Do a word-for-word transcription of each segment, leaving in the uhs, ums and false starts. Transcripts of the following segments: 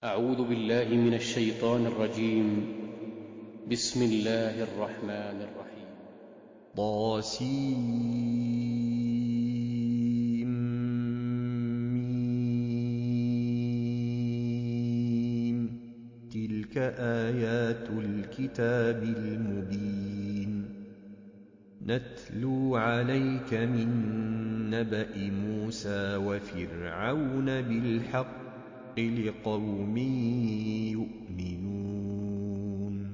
أعوذ بالله من الشيطان الرجيم. بسم الله الرحمن الرحيم. طاسيم. تلك آيات الكتاب المبين. نتلو عليك من نبأ موسى وفرعون بالحق لقوم يؤمنون.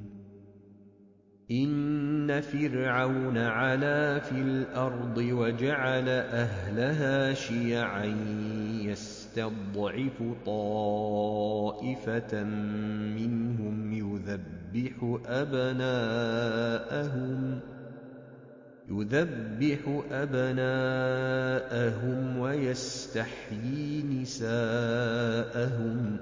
إن فرعون علا في الأرض وجعل أهلها شيعا يستضعف طائفة منهم يذبح أبناءهم يذبح أبناءهم ويستحيي نساءهم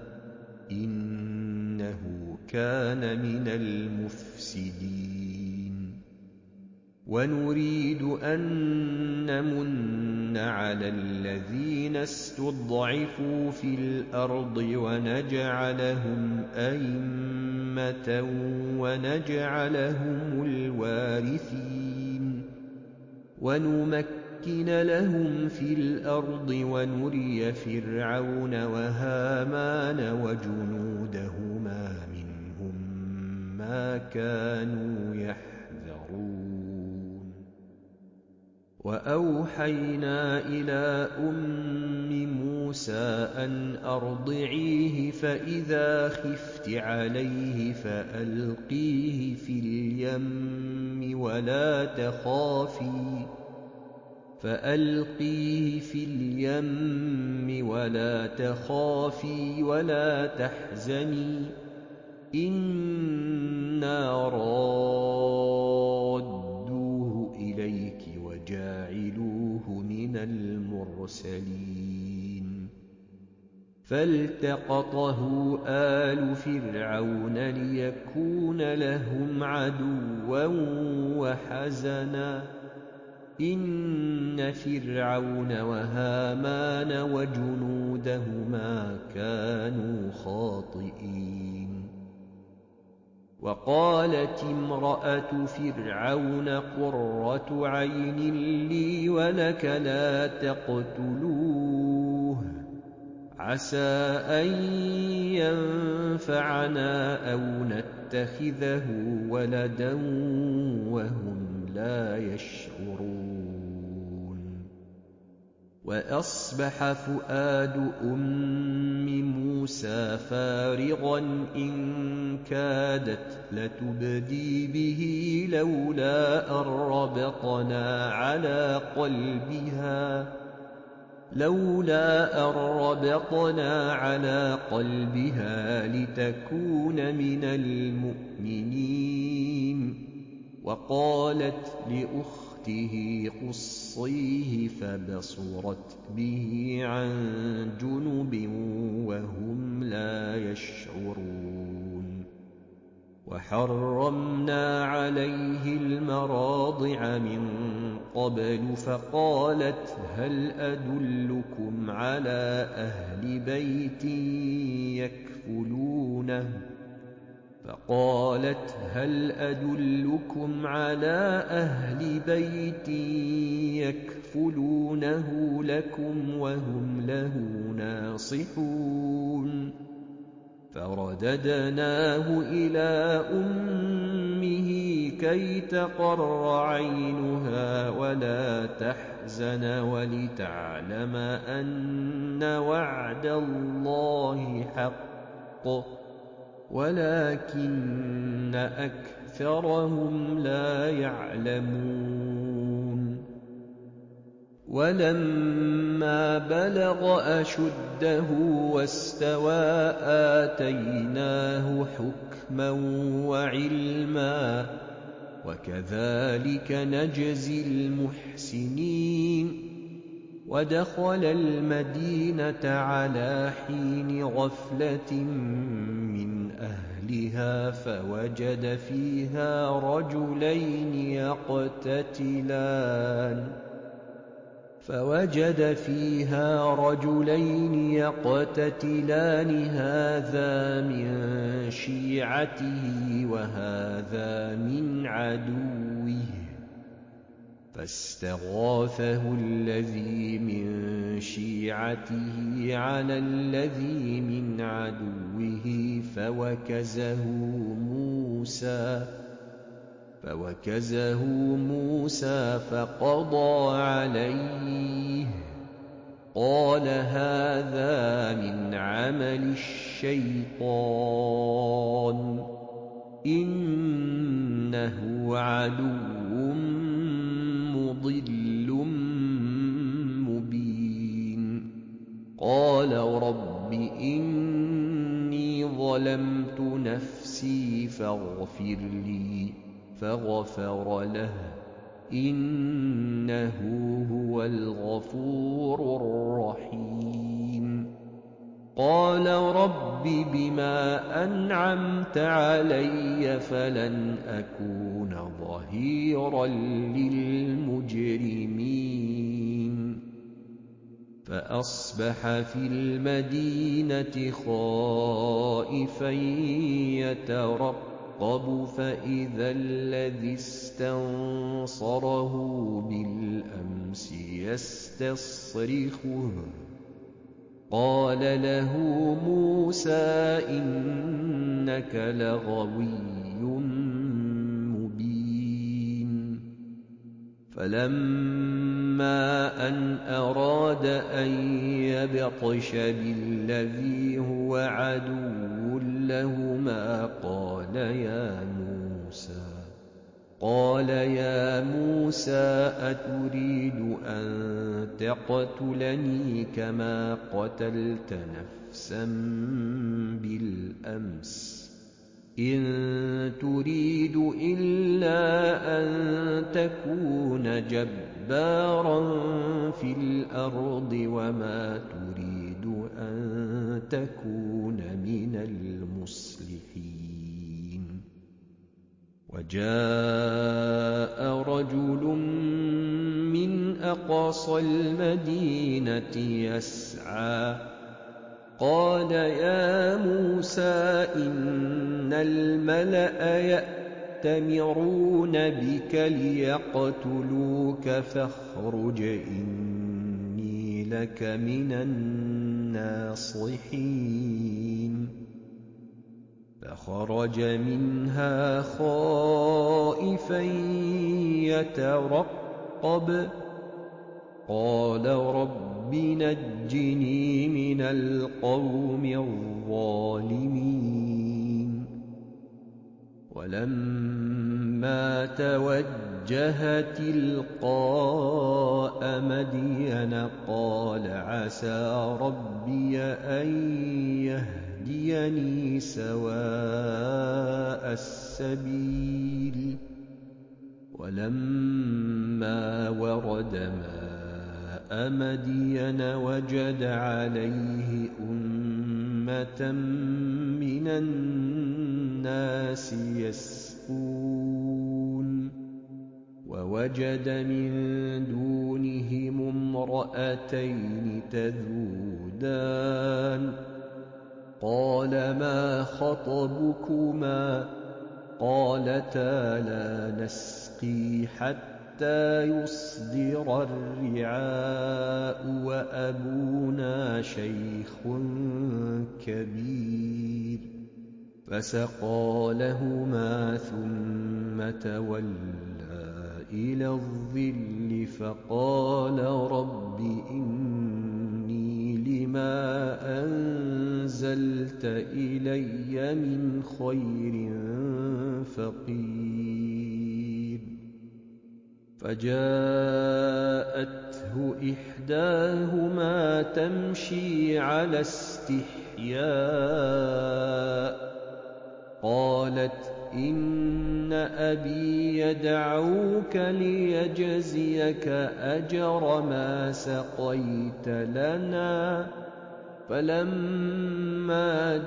إنه كان من المفسدين. ونريد أن نمن على الذين استضعفوا في الأرض ونجعلهم أئمة ونجعلهم الوارثين ونمكن لهم في الأرض ونري فرعون وهامان وجنودهما منهم ما كانوا يحذرون. وأوحينا إلى أم موسى أن أرضعيه فإذا خفت عليه فألقيه في اليم ولا تخافي فألقيه في اليم ولا تخافي ولا تحزني إنا رادوه إليك وجاعلوه من المرسلين. فالتقطه آل فرعون ليكون لهم عدوا وحزنا إن فرعون وهامان وجنودهما كانوا خاطئين. وقالت امرأة فرعون قرة عين لي ولك لا تقتلوه عسى أن ينفعنا أو نتخذه ولدا وهم لا يشعرون. وأصبح فؤاد أم موسى فارغا إن كادت لتبدي به لولا أن ربطنا على قلبها لولا أن ربطنا على قلبها لتكون من المؤمنين. وقالت لأخته قصيه فبصرت به عن جنب وهم لا يشعرون. وحرمنا عليه المراضع من قبل فقالت هل أدلكم على أهل بيت يكفلونه فقالت هل أدلكم على أهل بيت يكفلونه لكم وهم له ناصحون. فرددناه إلى أمه كي تقر عينها ولا تحزن ولتعلم أن وعد الله حق ولكن أكثرهم لا يعلمون. ولما بلغ أشده واستوى آتيناه حكما وعلما وكذلك نجزي المحسنين. ودخل المدينة على حين غفلة من أهلها فوجد فيها رجلين يقتتلان فوجد فيها رجلين يقتتلان هذا من شيعته وهذا من عدوه فاستغاثه الذي من شيعته على الذي من عدوه فوكزه موسى فوكزه موسى فقضى عليه قال هذا من عمل الشيطان إنه عدو مضل مبين قال رب إني ظلمت نفسي فاغفر لي فغفر له إنه هو الغفور الرحيم قال رب بما أنعمت علي فلن أكون ظهيرا للمجرمين فأصبح في المدينة خائفا يترقب فإذا الذي استنصره بالأمس يستصرخه قال له موسى إنك لغوي مبين فلما أن أراد أن يبطش بالذي هو عدو لهما قال يا موسى قال يا موسى أتريد أن تقتلني كما قتلت نفسا بالأمس إن تريد إلا أن تكون جبارا في الأرض وما تريد أن تكون من المصلحين وجاء رجل من أقصى المدينة يسعى قال يا موسى إن الملأ يأتمرون بك ليقتلوك فاخرج إني لك من الناصحين فخرج منها خائفا يترقب قال رب نجني من القوم الظالمين ولما توجه تلقاء مدين قال عسى ربي أن يهديني سواء السبيل ولما ورد ماء مدين وجد عليه أمة من الناس يسقون ووجد من دونهم امرأتين تذودان قال ما خطبكما قالتا لا نسقي حتى يصدر الرعاء وأبونا شيخ كبير فسقى لهما ثم تولى إلى الظل فقال رب إني لما أنزلت إلي من خير فقير فجاءته إحداهما تمشي على استحياء قالت إن أبي يدعوك ليجزيك أجر ما سقيت لنا فلما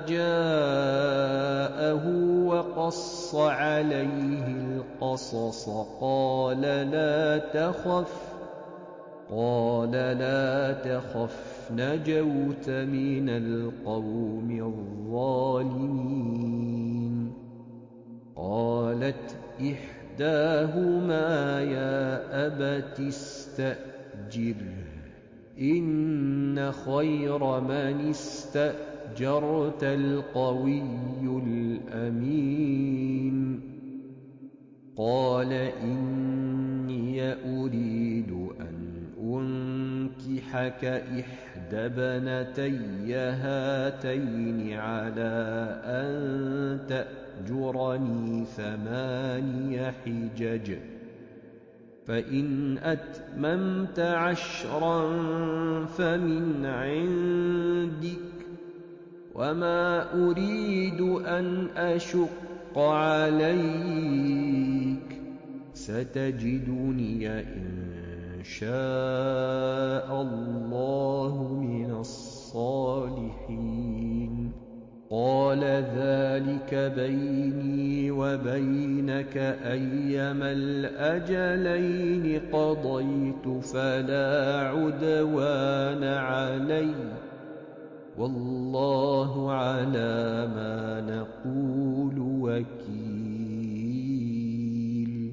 جاءه وقص عليه القصص قال لا تخف قال لا تخف نجوت من القوم الظالمين قالت إحداهما يا أبت استأجره إن خير من استأجرت القوي الأمين قال إني أريد أن أنكحك إحدى ابنتي هاتين على أن تأجرني ثماني حجج فإن أتممت عشرا فمن عندك وما أريد أن أشق عليك ستجدني إن شاء الله من الصالحين قال ذلك بيني وبينك أيما الأجلين قضيت فلا عدوان علي والله على ما نقول وكيل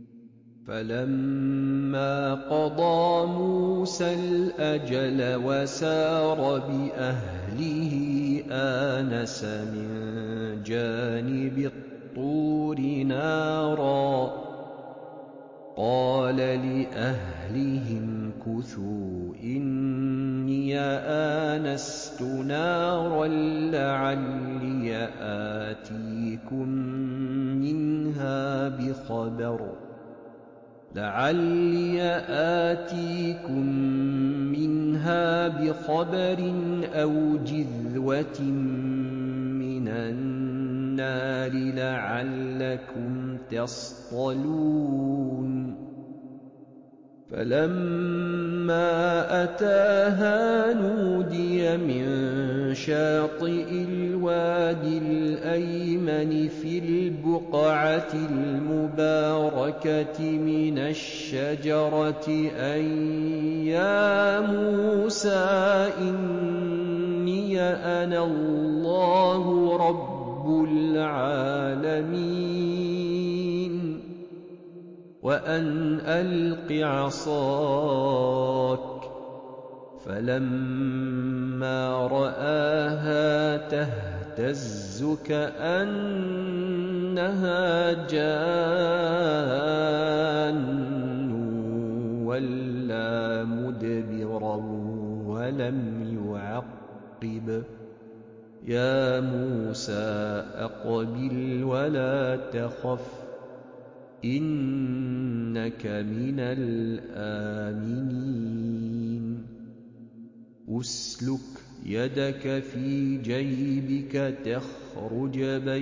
فلما قضى موسى الأجل وسار بأهله آنس من جانب الطور نارا قال لأهلهم كثوا إني آنست نارا لعلي آتيكم منها بخبر لعلي آتيكم منها بخبر أو جذوة من النار لعلكم تصطلون فلما أتاها نودي من شاطئ الوادي الأيمن في البقعة المباركة من الشجرة أن يا موسى إني أنا الله رب العالمين وأن ألق عصاك فلما رآها تهتز كأنها جان ولا مدبرا ولم يعقب يا موسى أقبل ولا تخف إنك من الآمنين أسلك يدك في جيبك تخرج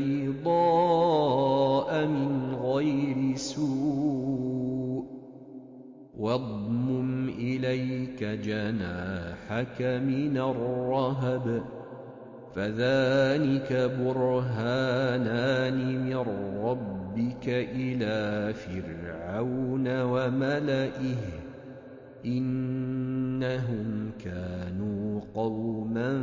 بيضاء من غير سوء واضمم إليك جناحك من الرهب فذلك برهانان من ربك إلى فرعون وملئه إنهم كانوا قوما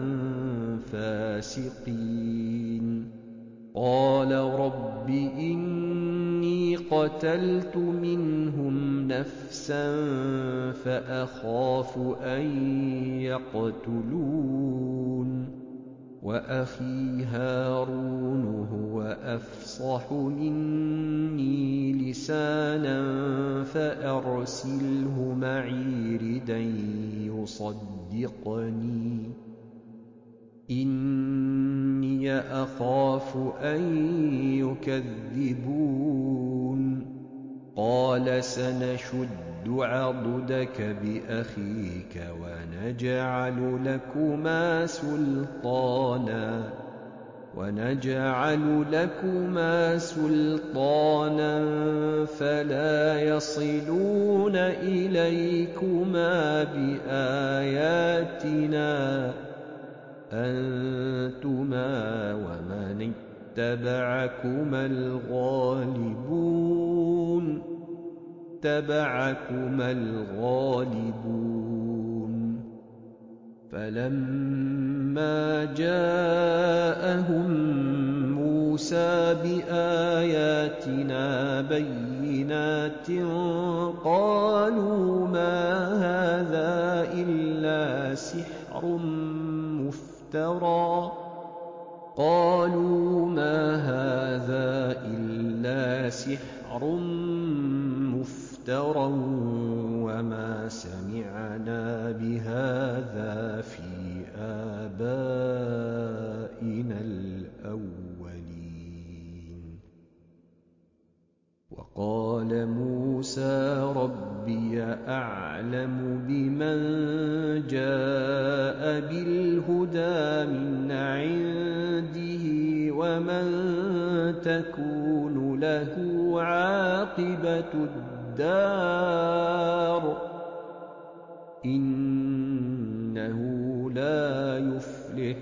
فاسقين قال رب إني قتلت منهم نفسا فأخاف أن يقتلون وأخي هارون هو أفصح مني لسانا فأرسله معي ردا يصدقني إني أخاف أن يكذبون قال سنشد عضدك بأخيك ونجعل لكما سلطانا ونجعل لكما سلطانا فلا يصلون إليكما بآياتنا أنتما ومن اتبعكما الغالبون اتبعكما الغالبون فلما جاءهم موسى بآياتنا بينات قالوا ما هذا إلا سحر مفترى قالوا ما هذا إلا سحر مفترى وما سمعنا بهذا في آبائنا الأولين وقال موسى ربي أعلم بمن جاء بالهدى من عنده ومن تكون له عاقبة الدار إنه لا يفلح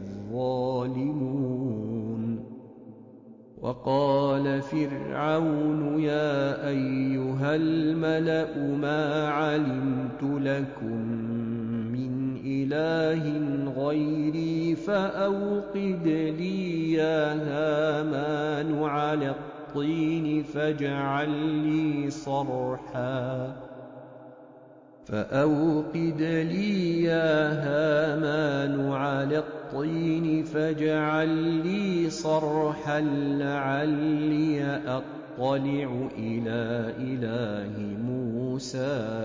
الظالمون وقال فرعون يا أيها الملأ ما علمت لكم من إله غيري فأوقد لي يا هامان على الطين فاجعل لي صرحا فأوقد لي يا هامان على الطين فاجعل لي صرحا لعلي أطلع إلى إله موسى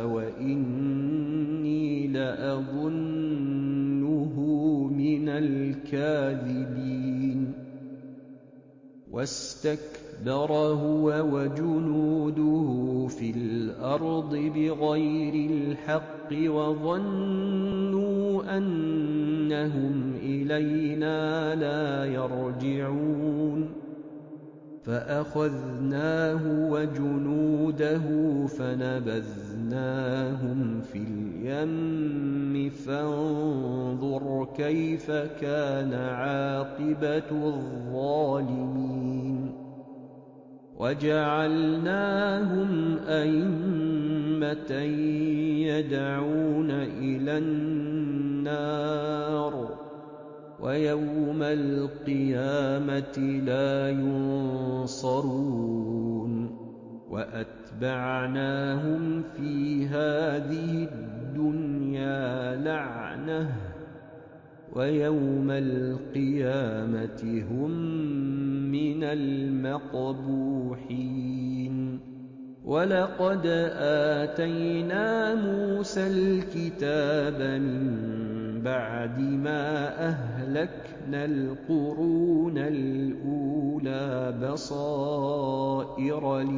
وإني لأظنه من الكاذبين واستكبر هو وجنوده في الأرض بغير الحق وظنوا أنهم إلينا لا يرجعون فأخذناه وجنوده فنبذناهم في اليم فانظر كيف كان عاقبة الظالمين وجعلناهم أئمة يدعون إلى النار ويوم القيامة لا ينصرون وأتبعناهم في هذه الدنيا لعنة ويوم القيامة هم من المقبوحين ولقد آتينا موسى الكتاب من بعد ما أهلكنا القرون الأولى بصائر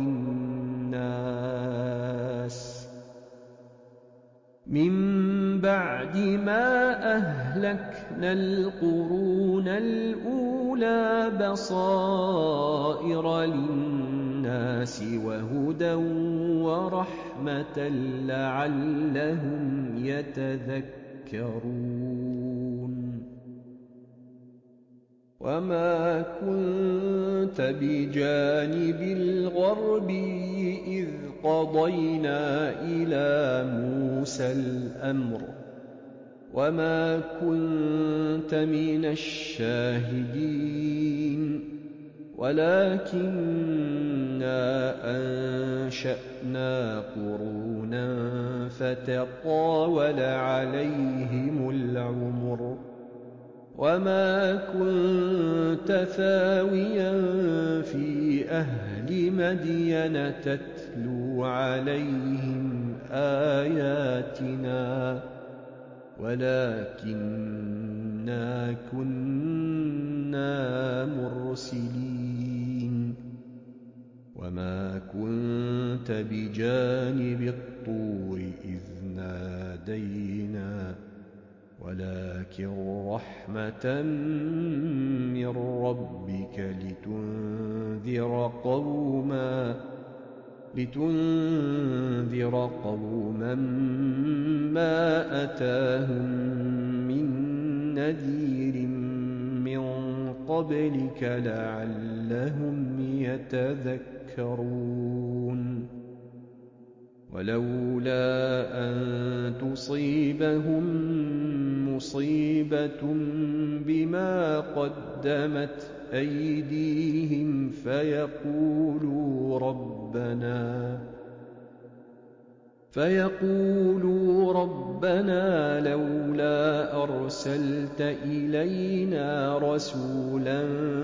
للناس من بعد ما أهلكنا القرون الأولى بصائر للناس وهدى ورحمة لعلهم يتذكرون وما كنت بجانب الغربي إذ قضينا إلى موسى الأمر وما كنت من الشاهدين ولكننا أنشأنا قرونا فتطاول عليهم العمر وما كنت ثاويا في أهل مدين تتلو عليهم آياتنا ولكننا كنا مرسلين وما كنت بجانب الطور إذ نادينا ولكن رحمة من ربك لتنذر قوما لتنذر قوما ما أتاهم من نذير من قبلك لعلهم يتذكرون ولولا أن تصيبهم مصيبة بما قدمت أيديهم فيقولوا ربنا فيقولوا ربنا لولا أرسلت إلينا رسولا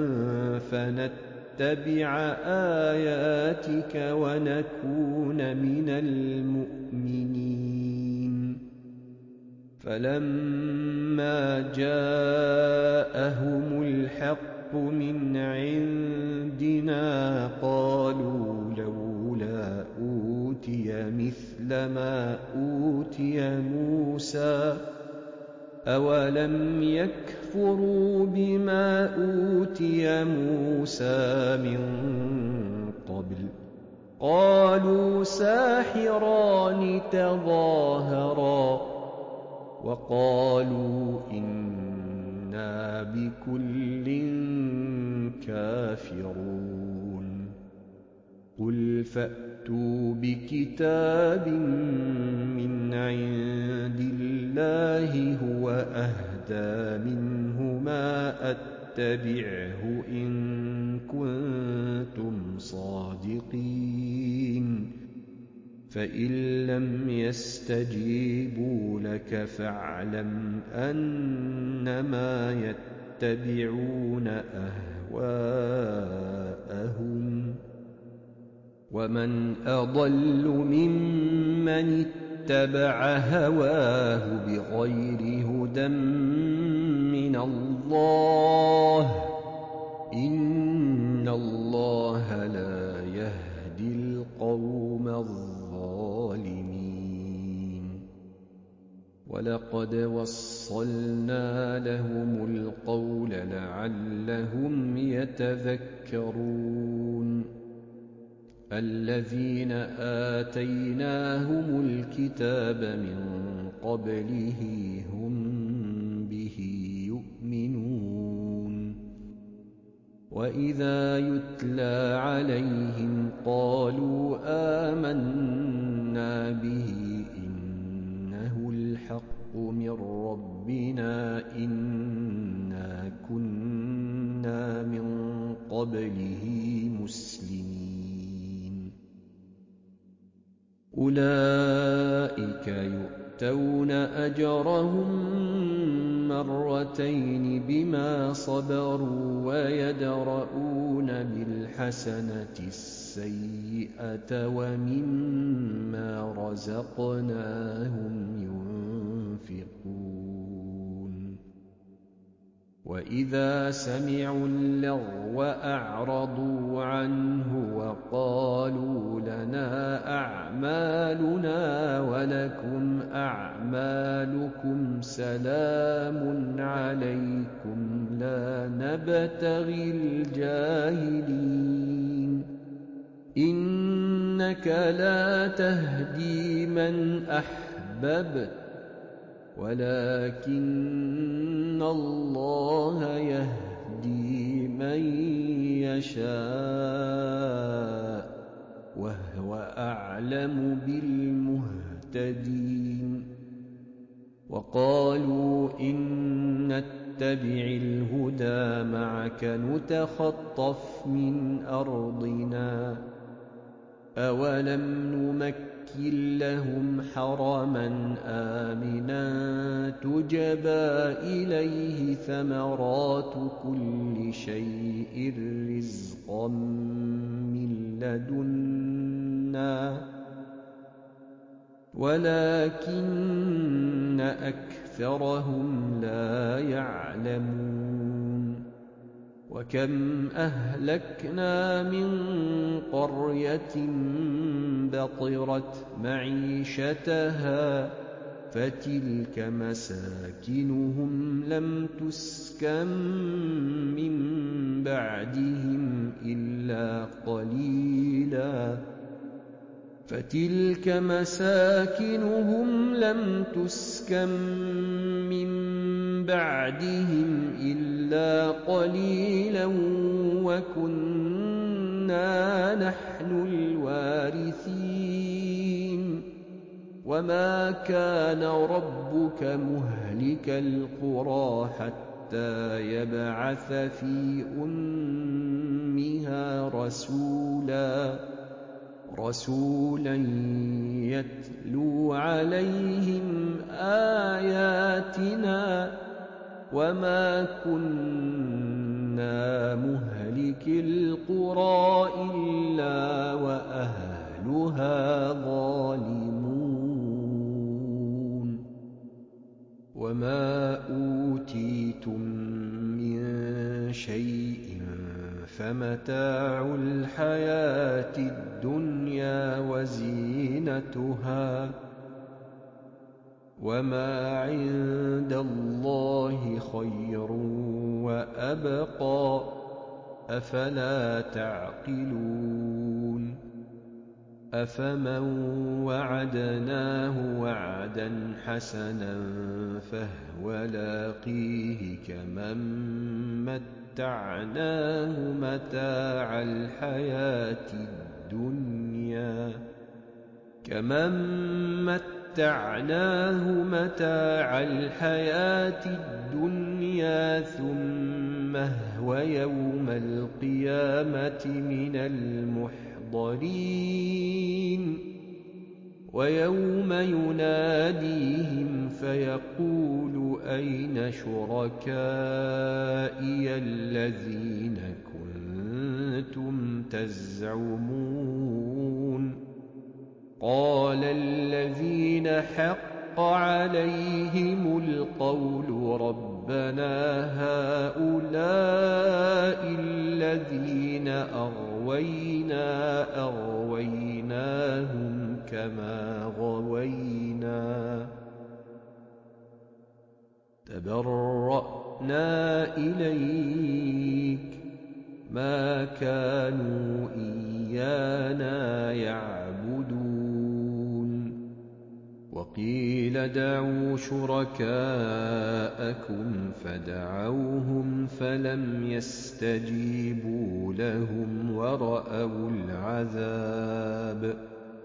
فنتبع آياتك ونكون من المؤمنين فلما جاءهم الحق من عندنا قالوا لولا أوتي مثل ما أوتي موسى أولم يكفروا بما أوتي موسى من قبل قالوا ساحران تظاهرا وقالوا إنا بكل كافرون قل فأتوا بكتاب من عند الله هو أهدى منهما أتبعه إن كنتم صادقين فإن لم يستجيبوا لك فاعلم أنما يتبعون أهواءهم ومن أضل ممن اتبع هواه بغير هدى من الله إن الله لا يهدي القوم الظالمين ولقد وصلنا لهم القول لعلهم يتذكرون الذين آتيناهم الكتاب من قبله هم به يؤمنون وإذا يتلى عليهم قالوا آمنا به إنه الحق من ربنا إنا كنا من قبله مسلمين أولئك يؤتون أجرهم مرتين بما صبروا ويدرؤون بالحسنة السيئة ومما رزقناهم ينفقون وإذا سمعوا اللغو أعرضوا عنه وقالوا لنا أعمالنا ولكم أعمالكم سلام عليكم لا نبتغي الجاهلين إنك لا تهدي من أحببت ولكن الله يهدي من يشاء وهو أعلم بالمهتدين وقالوا إن نتبع الهدى معك نتخطف من أرضنا أولم نمكن لهم حرما آمنا تجبى إليه ثمرات كل شيء رزقا من لدنا ولكن أكثرهم لا يعلمون وكم أهلكنا من قرية بطرت معيشتها فتلك مساكنهم لم تسكن من بعدهم إلا قليلا فتلك مساكنهم لم تسكن من بعدهم إلا قليلا وكنا نحن الوارثين وما كان ربك مهلك القرى حتى يبعث في أمها رسولا رسولا يتلو عليهم آياتنا وما كنا مهلك القرى إلا وأهلها ظالمون وما أوتيتم من شيء فمتاع الحياة الدنيا وزينتها وما عند الله خير وأبقى أفلا تعقلون أفمن وعدناه وعدا حسنا فهو لاقيه كمن متعناه متاع الحياة الدنيا كمن متعناه متاع الحياة الدنيا ثم هو يوم القيامة من المحضرين ويوم يناديهم فيقول أين شركائي الذين كنتم تزعمون قال الذين حق عليهم القول ربنا هؤلاء الذين أغوينا أغويناهم كما غوينا تبرأنا إليك ما كانوا إيانا يعبدون وقيل ادعوا شركاءكم فدعوهم فلم يستجيبوا لهم ورأوا العذاب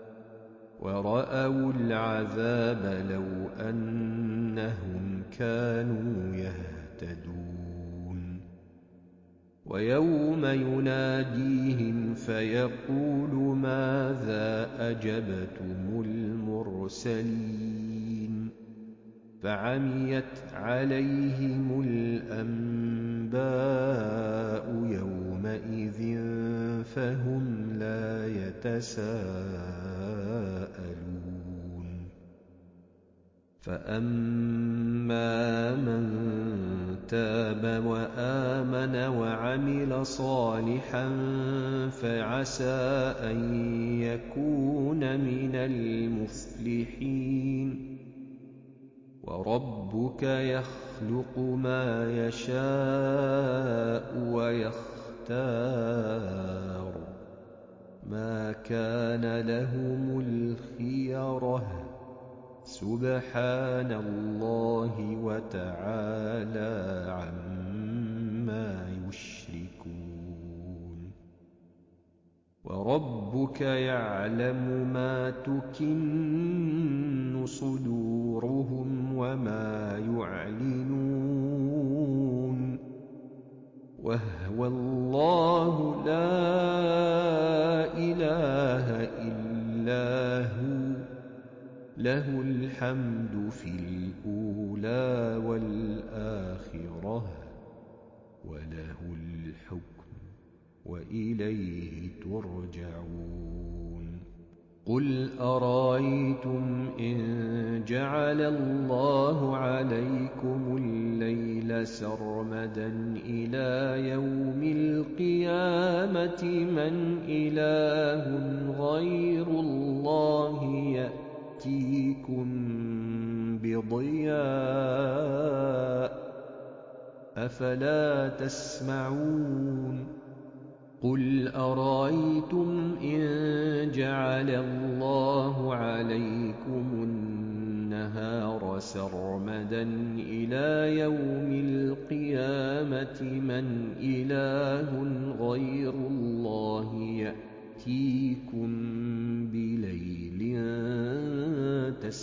ورأوا العذاب لو أنهم كانوا يهتدون ويوم يناديهم فيقول ماذا أجبتم المرسلين فعميت عليهم الأنباء يومئذ فهم لا يتساءلون فأما من تاب وآمن وعمل صالحا فعسى أن يكون من المفلحين وربك يخلق ما يشاء ويختار ما كان لهم الخيرة سبحان الله وتعالى عما يشركون وربك يعلم ما تكن صدورهم وما يعلنون وهو الله لا إله إلا هو له الحمد في الأولى والآخرة وله الحكم وإليه ترجعون قل أرأيتم إن جعل الله عليكم الليل سرمدا إلى يوم القيامة من إله غير الله يأتيكم بضياء أفلا تسمعون قل أرأيتم إن جعل الله عليكم النهار سرمدا إلى يوم القيامة من إله غير الله يأتيكم بليل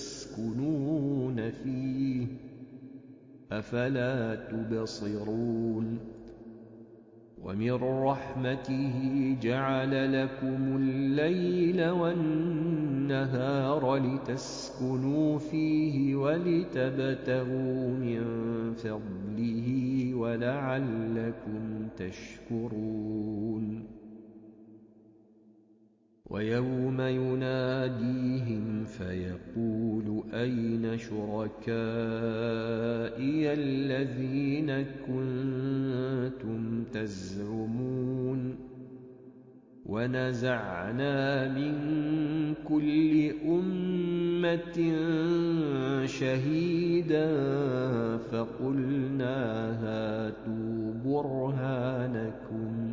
فلا تبصرون ومن رحمته جعل لكم الليل والنهار لتسكنوا فيه ولتبتغوا من فضله ولعلكم تشكرون ويوم يناديهم فيقول أين شركائي الذين كنتم تزعمون ونزعنا من كل أمة شهيدا فقلنا هاتوا برهانكم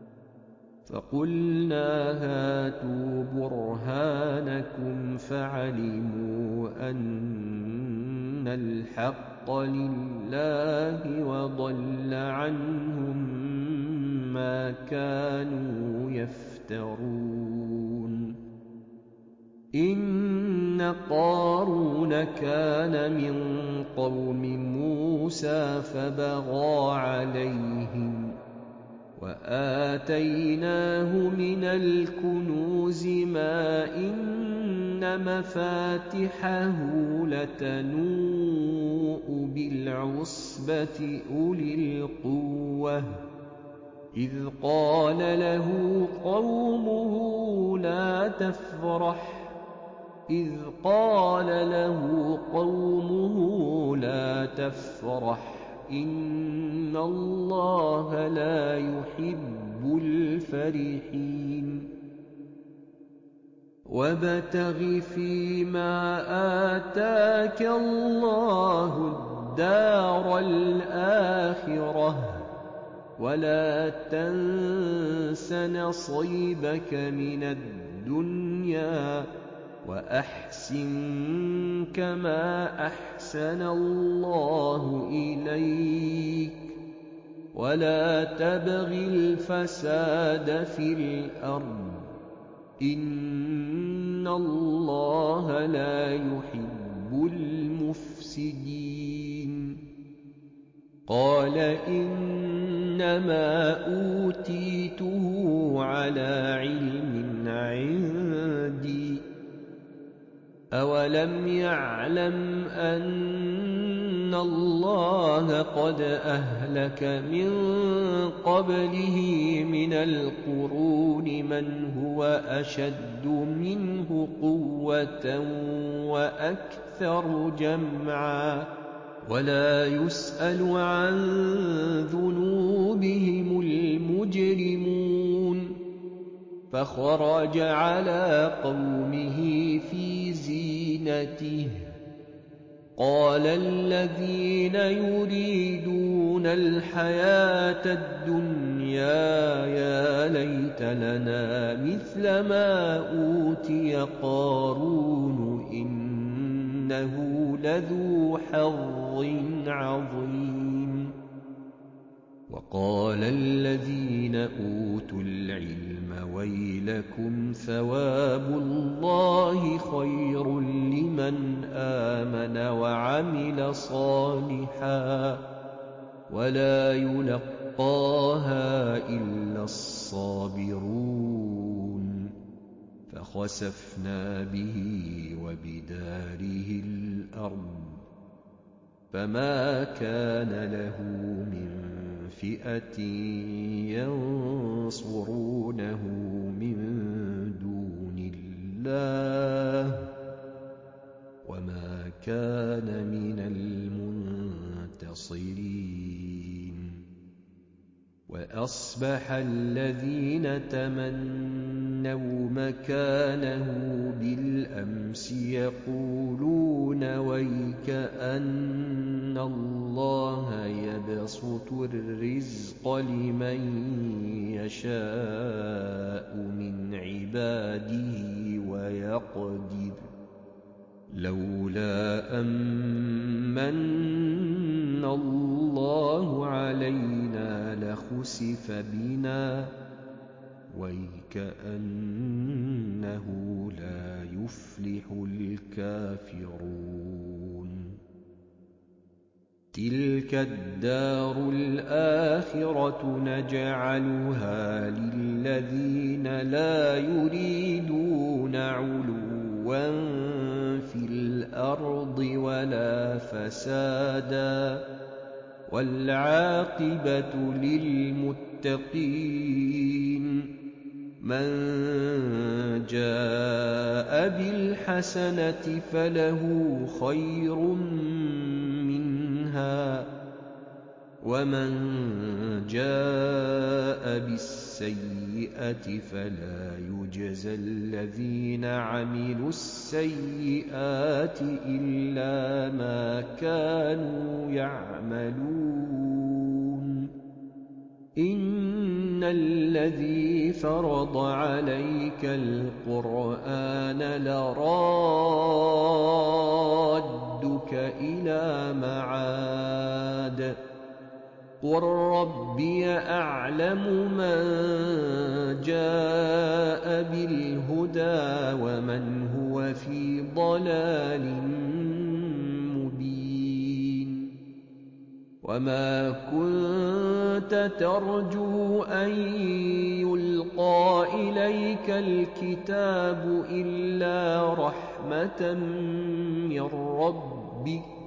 فقلنا هاتوا برهانكم فعلموا أن الحق لله وضل عنهم ما كانوا يفترون إن قارون كان من قوم موسى فبغى عليهم وآتيناه من الكنوز ما إن مفاتحه لتنوء بالعصبة أولي القوة إذ قال له قومه لا تفرح إذ قال له قومه لا تفرح إن الله لا يحب الفرحين وابتغ فيما آتاك الله الدار الآخرة ولا تنس نصيبك من الدنيا وأحسن كما أحسن الله إليك ولا تبغ الفساد في الأرض إن الله لا يحب المفسدين قال إنما أوتيته على علم عندي أولم يعلم أن الله قد أهلك من قبله من القرون من هو أشد منه قوة وأكثر جمعا ولا يسأل عن ذنوبهم المجرمون فخرج على قومه في زينته قال الذين يريدون الحياة الدنيا يا ليت لنا مثل ما أوتي قارون إنه لذو حظ عظيم وقال الذين أوتوا العلم ويلكم ثواب الله خير لمن آمن وعمل صالحا ولا يلقاها إلا الصابرون فخسفنا به وبداره الأرض فما كان له من فئة ينصرونه من دون الله وما كان من المنتصرين وأصبح الذين تمنوا مكانه بالأمس يقولون ويك أن الله يبسط الرزق لمن يشاء من عباده ويقدر لولا أمن الله علينا لخسف بنا ويكأنه لا يفلح الكافرون تِلْكَ الدَّارُ الْآخِرَةُ نَجْعَلُهَا لِلَّذِينَ لَا يُرِيدُونَ عُلُوًّا فِي الْأَرْضِ وَلَا فَسَادًا ۚ وَالْعَاقِبَةُ لِلْمُتَّقِينَ. مَن جَاءَ بِالْحَسَنَةِ فَلَهُ خَيْرٌ مِّنْهَا ۖ وَمَن جَاءَ بِالسَّيِّئَةِ فَلَا يُجْزَى الَّذِينَ عَمِلُوا السَّيِّئَاتِ إِلَّا مَا كَانُوا يَعْمَلُونَ. إِنَّ الَّذِي فَرَضَ عَلَيْكَ الْقُرْآنَ لَرَادُّكَ إِلَىٰ مَعَادٍ ۚ قُل رَّبِّي أَعْلَمُ مَن جَاءَ بِالْهُدَىٰ وَمَنْ هُوَ فِي ضَلَالٍ مُّبِينٍ. وَمَا كُنتَ تَرْجُو أَن يُلْقَىٰ إِلَيْكَ الْكِتَابُ إِلَّا رَحْمَةً مِّن رَّبِّكَ ۖ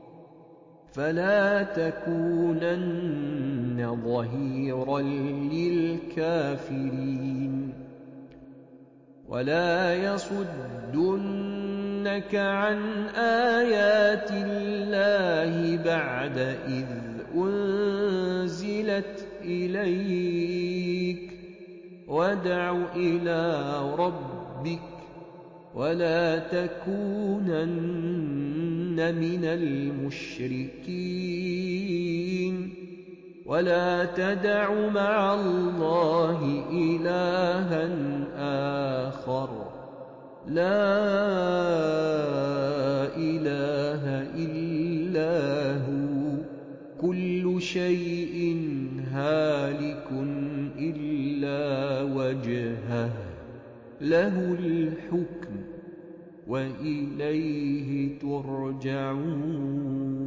فَلَا تَكُونَنَّ ظَهِيرًا لِّلْكَافِرِينَ. وَلَا يَصُدُّنَّكَ عَنْ آيَاتِ اللَّهِ بَعْدَ إِذْ أُنزِلَتْ إِلَيْكَ ۖ وَادْعُ إِلَىٰ رَبِّكَ وَلَا تَكُونَنَّ مِنَ الْمُشْرِكِينَ. وَلَا تَدْعُ مَعَ اللَّهِ إِلَٰهًا آخَرَ ۖ لَا إِلَٰهَ إِلَّا هُوَ ۚ كُلُّ شَيْءٍ هَالِكٌ إِلَّا وَجْهَهُ ۚ لَهُ الْحُكْمُ وَإِلَيْهِ تُرْجَعُونَ.